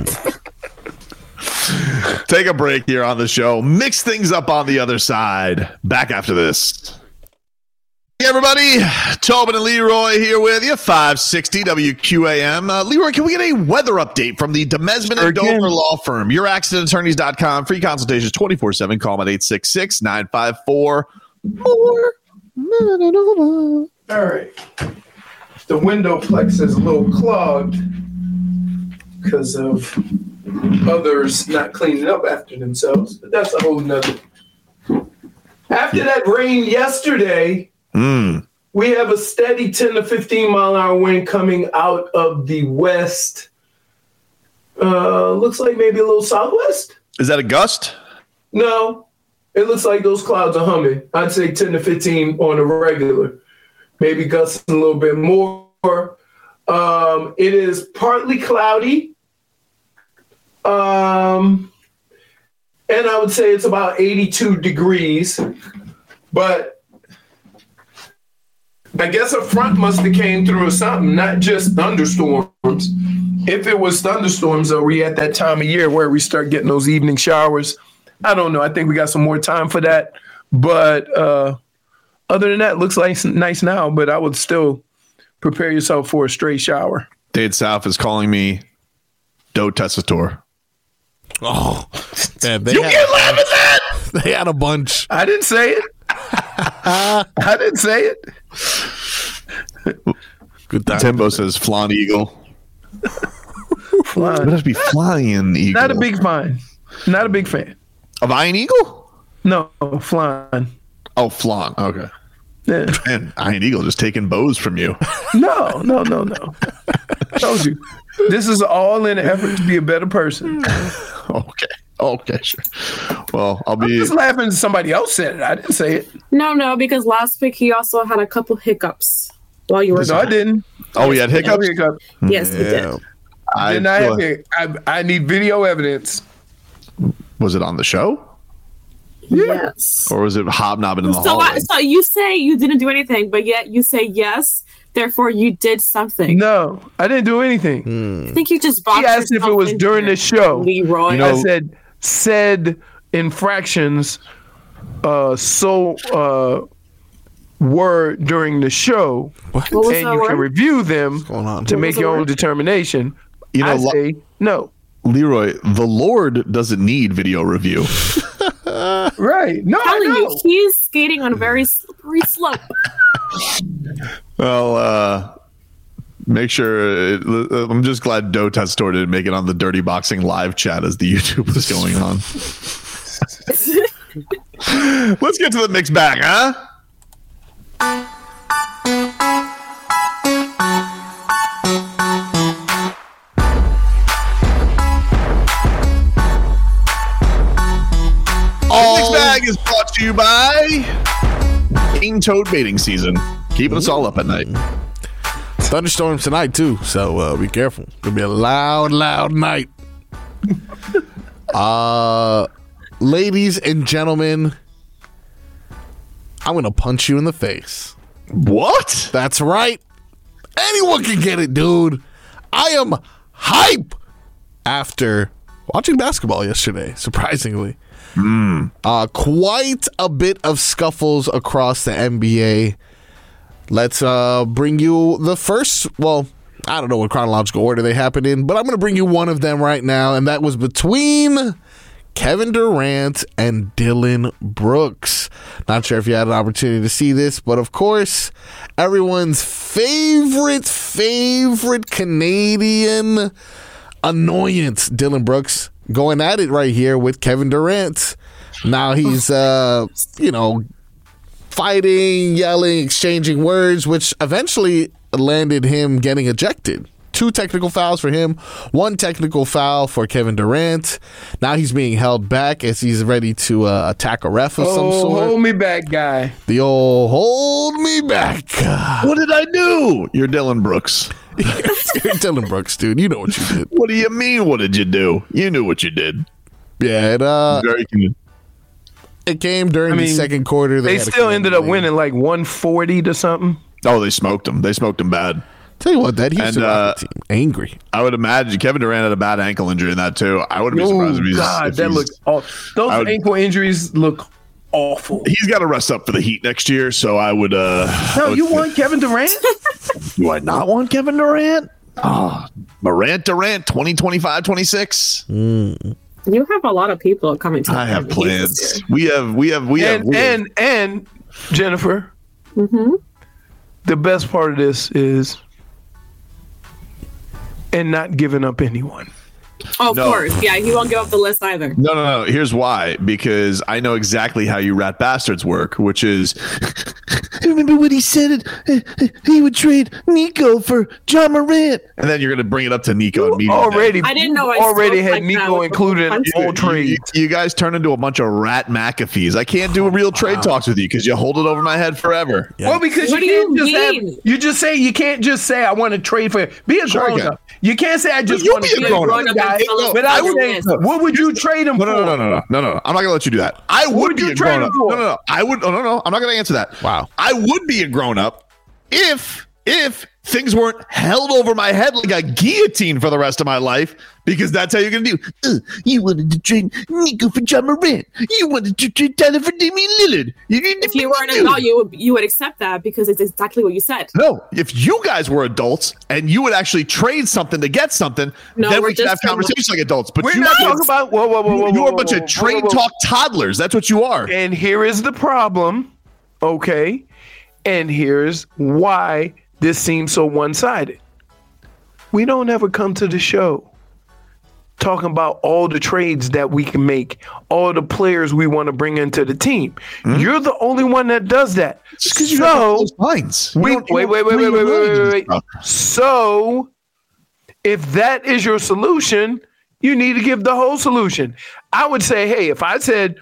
Take a break here on the show. Mix things up on the other side. Back after this. Hey everybody, Tobin and Leroy here with you, five sixty W Q A M. Uh, Leroy, can we get a weather update from the Demesman and Dover Law Firm? Your accident attorneys dot com. Free consultations twenty-four seven. Call them at eight six six, nine five four, more. All right. The window plex is a little clogged because of others not cleaning up after themselves, but that's a whole nother. After that rain yesterday, Mm. we have a steady ten to fifteen mile an hour wind coming out of the west. Uh, looks like maybe a little southwest. Is that a gust? No, it looks like those clouds are humming. I'd say ten to fifteen on a regular. Maybe gusting a little bit more. Um, it is partly cloudy. Um, and I would say it's about eighty-two degrees. But I guess a front must have came through or something, not just thunderstorms. If it was thunderstorms, are we at that time of year where we start getting those evening showers? I don't know. I think we got some more time for that. But uh, other than that, it looks like nice now, but I would still prepare yourself for a straight shower. Dade South is calling me Do Tessitore. Oh, man, they you had, can't laugh at that. They had a bunch. I didn't say it. I didn't say it. Good time. Timbo says flying eagle. Flying. It must be flying eagle. Not a big fan. Not a big fan. Of Iron Eagle? No, flying. Oh, flan. Okay. Yeah. And Iron Eagle just taking bows from you. No, no, no, no. I told you. This is all in an effort to be a better person. Okay. Okay, sure. Well, I'll be I'm just laughing that somebody else said it. I didn't say it. No, no, because last week he also had a couple hiccups. while you were. No, I didn't. Oh, he had hiccups? Hiccup. Yes, he did. I did not feel have hic- I, I need video evidence. Was it on the show? Yes. Or was it hobnobbing in the So, hallway? I, so you say you didn't do anything, but yet you say yes. Therefore, you did something. No, I didn't do anything. I think you just boxed He asked if it was yourself during into the show. Leroy. You know, I said said infractions uh, so uh, were during the show, What was and that you can word? review them to What make was the your own word? determination. You know, I lo- say no. Leroy, the Lord doesn't need video review. Right. No, I'm telling you, he's skating on a very slippery slope. Well, uh, make sure. uh, I'm just glad Dota Store didn't make it on the Dirty Boxing live chat as the YouTube was going on. Let's get to the mixed bag, huh? The mixed bag is brought to you by King Toad Baiting Season. Keeping us all up at night. Thunderstorms tonight too, so uh, be careful. It'll be a loud, loud night. uh, ladies and gentlemen, I'm gonna punch you in the face. What? That's right. Anyone can get it, dude. I am hype after watching basketball yesterday. Surprisingly, mm. uh, quite a bit of scuffles across the N B A. Let's uh, bring you the first, well, I don't know what chronological order they happened in, but I'm going to bring you one of them right now, and that was between Kevin Durant and Dylan Brooks. Not sure if you had an opportunity to see this, but of course, everyone's favorite, favorite Canadian annoyance, Dylan Brooks, going at it right here with Kevin Durant. Now he's, uh, you know, fighting, yelling, exchanging words, which eventually landed him getting ejected. Two technical fouls for him, one technical foul for Kevin Durant. Now he's being held back as he's ready to uh, attack a ref of oh, some sort. Hold me back, guy. The old hold me back. What did I do? You're Dylan Brooks. You're Dylan Brooks, dude. You know what you did. What do you mean, what did you do? You knew what you did. Yeah, it, uh, Very good. It came during I mean, the second quarter. They, they still ended up winning like one forty to something. Oh, they smoked him. They smoked him bad. Tell you what, that Houston and, uh, team angry. I would imagine Kevin Durant had a bad ankle injury in that too. I wouldn't be Oh, surprised if he's. God, if that he's, looks awful. Those would- ankle injuries look awful. He's got to rest up for the Heat next year. So I would. uh I No, would you think- want Kevin Durant? Do I not want Kevin Durant? Oh, Morant Durant, twenty twenty-five, twenty-six. Mm. You have a lot of people coming to I the have N B A plans. this year. We have. We have. We have. and We have and and Jennifer, Mm-hmm. the best part of this is and not giving up anyone. Oh, of No. course. Yeah, he won't give up the list either. No, no, no. Here's why. Because I know exactly how you rat bastards work, which is. I remember when he said it. He would trade Nico for John Morant, and then you're going to bring it up to Nico immediately. Already, I didn't know I already spoke had like that Nico with the included in punch. all You, trades. you guys turn into a bunch of rat McAfees. I can't do real trade talks with you because you hold it over my head forever. Well, because What you do can't you just mean? have, you just say you can't just say I want to trade for be a Sure I grown can. up. You can't say I just you want be to a be a grown-up. grown up guy. No, But I I would saying, say- what would you trade him No, for? no, no, no, no, no, no, no. I'm not gonna let you do that. I would, would be you a trade grown him up. for? No, no, no. I would. No, no, no. I'm not gonna answer that. Wow. I would be a grown up if if things weren't held over my head like a guillotine for the rest of my life. Because that's how you're gonna do. Uh, you wanted to trade Nico for John Morant. You wanted to trade Tyler for Damian Lillard. You didn't If you were an adult, you would you would accept that because it's exactly what you said. No, if you guys were adults and you would actually trade something to get something, No, then we're we could just have talking conversations like adults. But We're you not kids- talking about whoa, whoa, whoa, whoa, you're whoa, a bunch whoa, of whoa, trade whoa, whoa. talk toddlers. That's what you are. And here is the problem, okay? And here's why this seems so one-sided. We don't ever come to the show talking about all the trades that we can make, all the players we want to bring into the team. Hmm? You're the only one that does that. Because you have So, those lines. You we, don't- you wait, don't wait, wait, free wait, wait, your wait, minds wait, and wait. stuff. So, if that is your solution, you need to give the whole solution. I would say, hey, if I said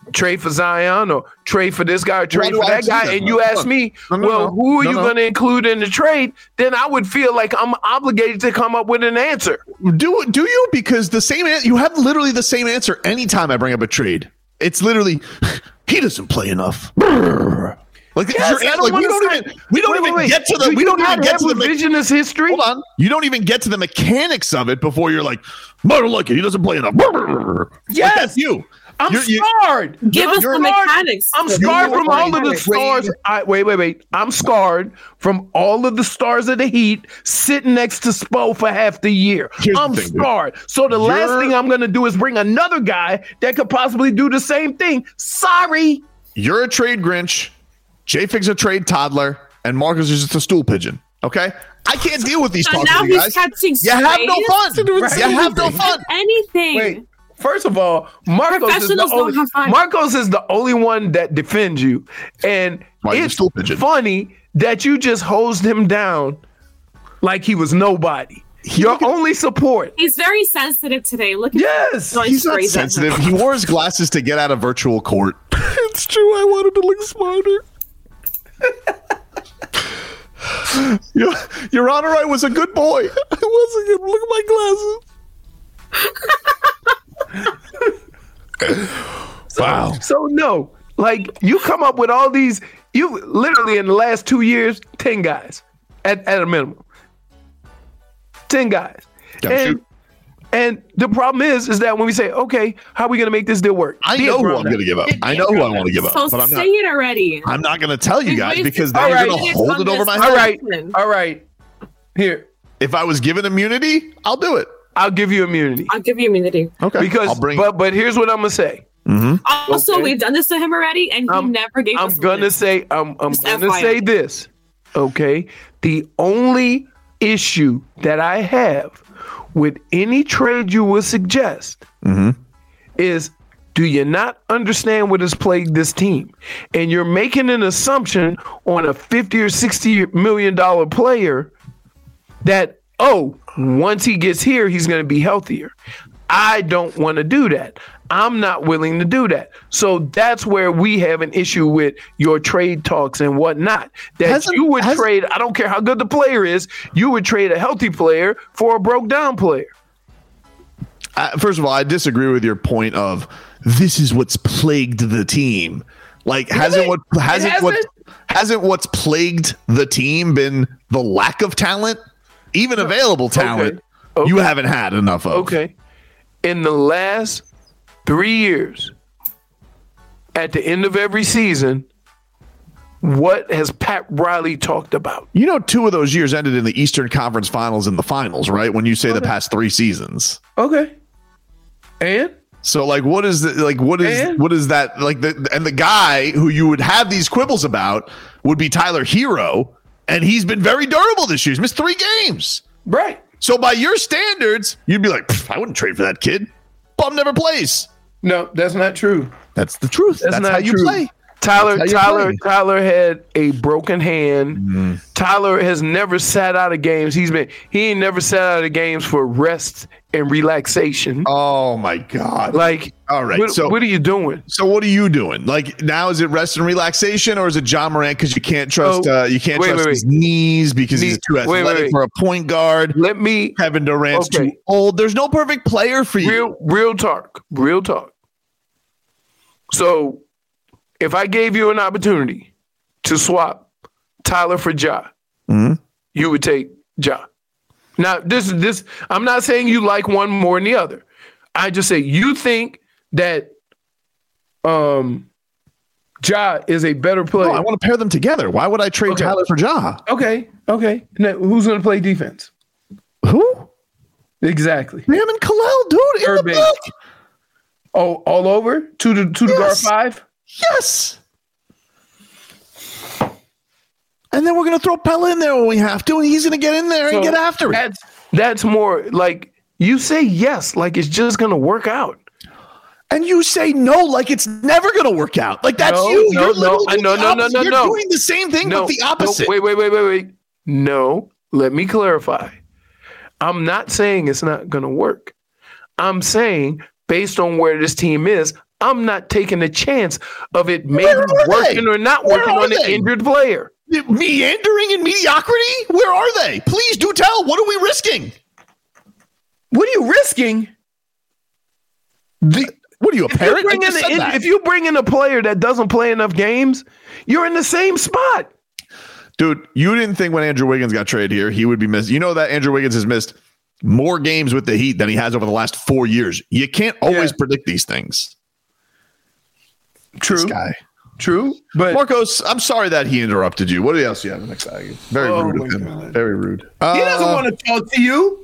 trade for Zion or trade for this guy or trade Why for do I that do guy, that? and you No, ask no. me, No, no, well, no. who are No, you no. going to include in the trade? Then I would feel like I'm obligated to come up with an answer. Do do you? Because the same an- you have literally the same answer anytime I bring up a trade. It's literally he doesn't play enough. Like, Yes, your, I don't like we don't understand. even we don't Wait, even wait, wait. get to the Do we you don't even not get have to the me- revisionist history. Hold on, you don't even get to the mechanics of it before you're like, I don't like it. He doesn't play enough. Yes, like, that's you. I'm You're- you- scarred. Give us You're the scarred. mechanics. I'm You scarred know from what all of the mechanics. stars. I, wait, wait, wait. I'm scarred from all of the stars of the Heat sitting next to Spo for half the year. Here's the I'm thing, dude. scarred. So the last You're- thing I'm going to do is bring another guy that could possibly do the same thing. Sorry. You're a trade Grinch. J Fig's a trade toddler, and Marcus is just a stool pigeon. Okay, I can't deal with these So talks now with you he's guys. catching You have no strays? fun. Right. You have no fun. Anything. Wait. First of all, Marcos is, the Professionals don't only, have fun. Marcos is the only one that defends you. And Why you a it's stool pigeon? funny that you just hosed him down like he was nobody. Your only support. He's very sensitive today. Look at Yes, throwing He's not sprays at him. sensitive. He wore his glasses to get out of virtual court. It's true. I wanted to look smarter. Your, Your Honor, I was a good boy. I wasn't good. Look at my glasses. Wow. So no, like you come up with all these. You literally in the last two years, ten guys at, at a minimum. Ten guys. Gotta And, shoot. and the problem is, is that when we say, okay, how are we going to make this deal work? I Dance know who around I'm that. going to give up. I know who I want to give up, So but I'm say not. it already. I'm not going to tell you Then guys waste because your then time. you're going to All right. hold it over my All All head. right. All right. Here, If I was given immunity, I'll do it. I'll give you immunity. I'll give you immunity. Okay. Because, I'll bring. but but here's what I'm gonna say. Also, Okay. we've done this to him already, and he I'm- never gave I'm us gonna immunity. say I'm I'm Just gonna F Y I. say this. Okay. The only issue that I have with any trade you would suggest is, do you not understand what has plagued this team? And you're making an assumption on a fifty or sixty million dollar player that, oh, once he gets here, he's going to be healthier. I don't want to do that. I'm not willing to do that. So that's where we have an issue with your trade talks and whatnot. That Hasn't- you would has- trade, I don't care how good the player is, you would trade a healthy player for a broke down player. Uh, first of all, I disagree with your point of this is what's plagued the team. Like, hasn't what hasn't, hasn't? what hasn't what's plagued the team been the lack of talent, even available talent? Okay. You haven't had enough of. Okay. In the last three years, at the end of every season, what has Pat Riley talked about? You know, two of those years ended in the Eastern Conference Finals and the finals, right? When you say the past three seasons. Okay. And So, like, what is the, like, what is, And? what is that, like, the, and the guy who you would have these quibbles about would be Tyler Hero, and he's been very durable this year. He's missed three games. right. So, by your standards, you'd be like, "Pff, I wouldn't trade for that kid. Bum never plays. No, that's not true. That's the truth. That's, That's, not how you true. play. Tyler, That's how you Tyler, play. Tyler had a broken hand. Mm-hmm. Tyler has never sat out of games. He's been he ain't never sat out of games for rest and relaxation. Oh my God. Like, all right. What, so, what are you doing? so what are you doing? Like, now is it rest and relaxation, or is it John Morant because you can't trust Oh, uh, you can't wait, trust wait, his wait. knees because he's Knee- too wait, wait, athletic wait. for a point guard? Let me Kevin Durant's Okay. too old. There's no perfect player for you. real real talk. Real talk. So if I gave you an opportunity to swap Tyler for Ja, Mhm. you would take Ja. Now, this is this. I'm not saying you like one more than the other. I just say you think that um, Ja is a better player. No, I want to pair them together. Why would I trade Okay. Tyler for Ja? Okay, okay. Now, who's going to play defense? Who? Exactly. Him and Khalil, dude, in Third the base. back. Oh, all over to the to the guard Yes. five. Yes. And then we're going to throw Pella in there when we have to, and he's going to get in there and So get after it. That's that's more like you say yes, like it's just going to work out. And you say no, like it's never going to work out. Like that's No, you. no, You're no, literally I- no, the no, no, opposite. no, You're no. doing the same thing, No, but the no, opposite. wait, wait, wait, wait, wait. No, let me clarify. I'm not saying it's not going to work. I'm saying based on where this team is, I'm not taking a chance of it maybe working they? or not Where working are on an they? injured player. Meandering in mediocrity? Where are they? Please do tell. What are we risking? What are you risking? The, what are you, a if parent? You bring I in just a, said that. if you bring in a player that doesn't play enough games, you're in the same spot. Dude, you didn't think when Andrew Wiggins got traded here, he would be missed. You know that Andrew Wiggins has missed more games with the Heat than he has over the last four years. You can't always yeah. predict these things. True. This guy. True. But Marcos, I'm sorry that he interrupted you. What else do you have next time? Very oh rude of him. God. Very rude. Uh, he doesn't want to talk to you.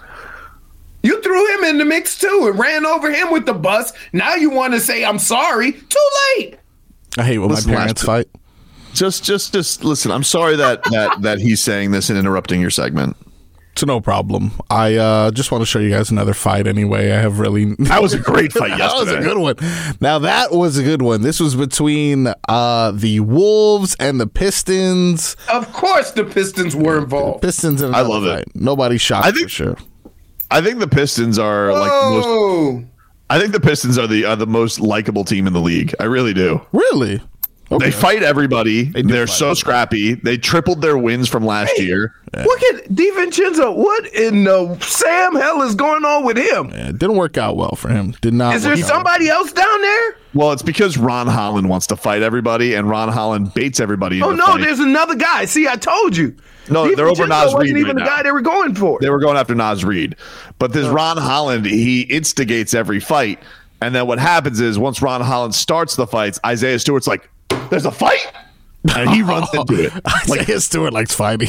You threw him in the mix too and ran over him with the bus. Now you want to say I'm sorry. Too late. I hate when listen, my parents fight. Just just just listen. I'm sorry that that that he's saying this and interrupting your segment. It's no problem. I uh, just want to show you guys another fight anyway. I have really... That was a great fight yesterday. That was a good one. Now, that was a good one. This was between uh, the Wolves and the Pistons. Of course the Pistons were involved. The Pistons and I love fight. it. Nobody shot I think, for sure. I think the Pistons are Whoa. like the most... I think the Pistons are the are the most likable team in the league. I really do. Really? Okay. They fight everybody. They They're fight so everybody. scrappy. They tripled their wins from last hey, year. Yeah. Look at DiVincenzo. What in the Sam hell is going on with him? Yeah, it didn't work out well for him. Did not. Is there somebody else down there? Well, it's because Ron Holland wants to fight everybody, and Ron Holland baits everybody. Oh into no, fight. there's another guy. See, I told you. No, they're over Naz Reid wasn't right even now. the guy they were going for. They were going after Naz Reid, but this Oh. Ron Holland, he instigates every fight, and then what happens is once Ron Holland starts the fights, Isaiah Stewart's like, "There's a fight." And he runs into it. Like Isaiah Stewart likes fighting.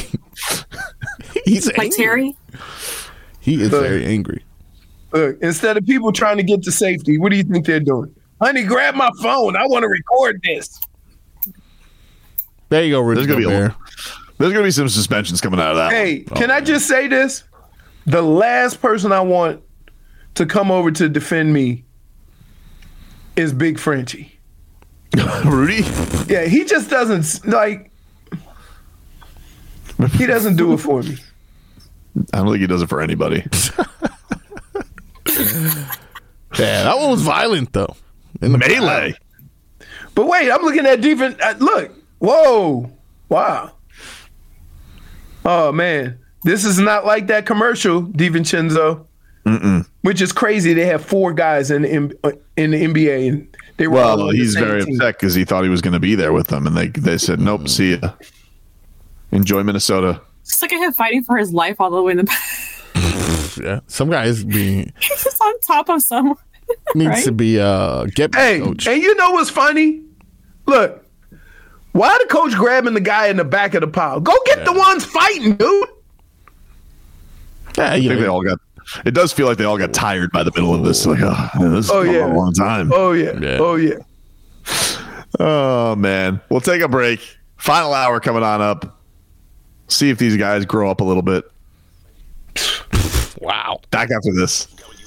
He's like angry. Terry. He is Look, very angry. Look, instead of people trying to get to safety, what do you think they're doing? Honey, grab my phone. I want to record this. There you go, Rudy. There's gonna be a, there's gonna be some suspensions coming out of that. Hey, one. can oh. I just say this? The last person I want to come over to defend me is Big Frenchie. Rudy? Yeah, he just doesn't like. He doesn't do it for me. I don't think he does it for anybody. Yeah, that one was violent though. In the melee. But wait, I'm looking at defense. Uh, look, whoa, wow. Oh man, this is not like that commercial, DiVincenzo. Mm-mm. Which is crazy. They have four guys in in, in the N B A, and they were all well, on he's the same very team. upset because he thought he was going to be there with them, and they they said, "Nope, Mm. see ya. Enjoy Minnesota." It's like I him fighting for his life all the way in the back. Yeah, some guys being He's just on top of someone. needs right? to be uh get Hey, coach. and you know what's funny? Look, why the coach grabbing the guy in the back of the pile? Go get Yeah. the ones fighting, dude. Yeah, I you think know, they all got. It does feel like they all got tired by the middle of this. Like, oh, man, this is Oh going yeah, on a long time. Oh yeah. Yeah. Oh yeah. Oh man, we'll take a break. Final hour coming on up. See if these guys grow up a little bit. wow. Back after this.